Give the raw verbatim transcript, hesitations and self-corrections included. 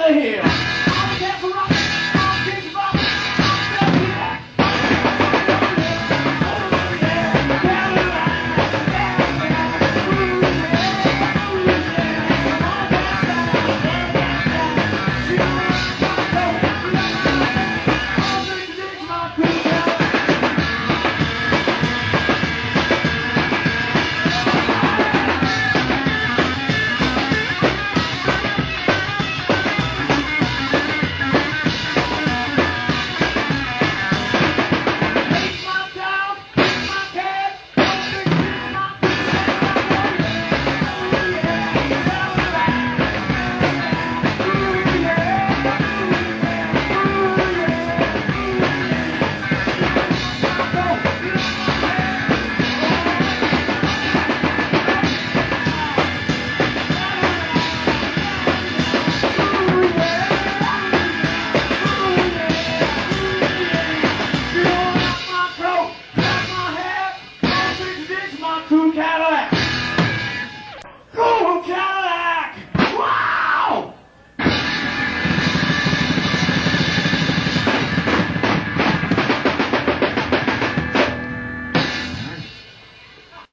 the hill. I'm there for rock, I'm there for rock, I'm there for rock. Oh yeah, Carolina, yeah, yeah. Ooh yeah, ooh yeah. All down, down, down, down. She don't want my coat, all the things my cool Carolina. Cool cat.